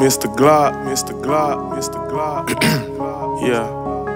Mr. Glock, Mr. Glock, Mr. Glock. Yeah.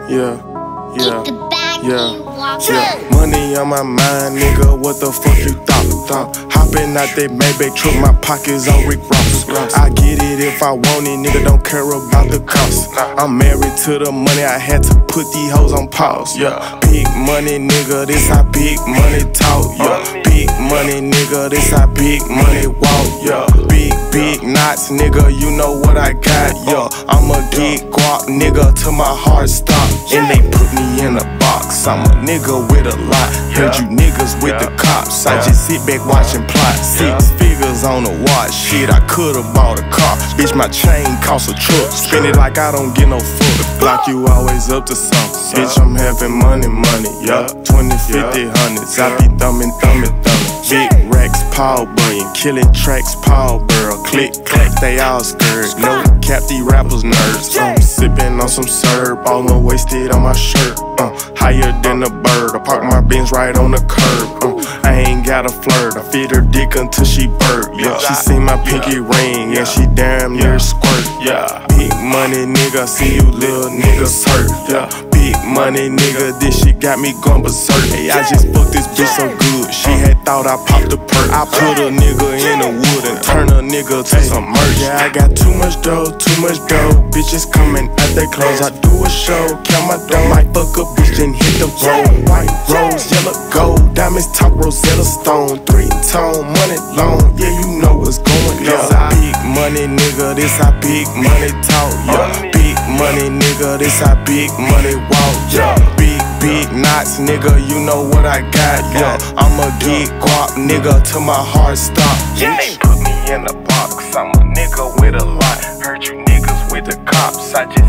Money on my mind, nigga, what the fuck you thought? Hopping out that Maybach truck, my pockets on Rick Ross. I get it if I want it, nigga, don't care about the cost. I'm married to the money, I had to put these hoes on pause. Yeah, big money, nigga, this how big money talk. Yeah, big money, nigga, this how big money walk. Yeah, big knots, nigga, you know what I got. Yeah, I'ma get guap, nigga, till my heart stop. And they put me in a box, I'm a nigga with a lot. Heard you niggas with the cops, I just sit back watching plot. 6 figures on the watch, shit, I could've bought a car. Bitch, my chain cost a truck, spend it like I don't get no fuck. Block you always up to something, bitch, I'm having money, yeah. 20, 50, hundreds, I be thumbing. Big racks, Paul Bunyan, killing tracks, Paul Burrow. Click, clack, they all scared. No cap, these rappers nerds. Sipping on some syrup, all wasted on my shirt. Higher than a bird, I park my Benz right on the curb. I ain't got a flirt, I feed her dick until she burp. Yeah, she seen my pinky ring, and she damn near squirt. Yeah, big money, nigga, see you little niggas hurt. Yeah, big money, nigga, this shit got me going berserk. Hey, I just fucked this bitch so good, she had thought I popped a perk. I put a nigga in the wood and turn a nigga to some merch. Yeah, I got too much dough, bitches coming out their clothes. I do a show, count my dough, might fuck a bitch and hit the road. White rose, yellow gold, diamonds top Rosetta Stone, 3-tone, money long, yeah, you know what's going on. Big money, nigga, this how big money talk. Yeah, big money, nigga, this how big money walk. Yeah, big knots, nigga, you know what I got. Yeah, I'ma get guap, nigga, till my heart stop. Yeah, they put me in a box, I'm a nigga with a lot. Heard you niggas with the cops, I just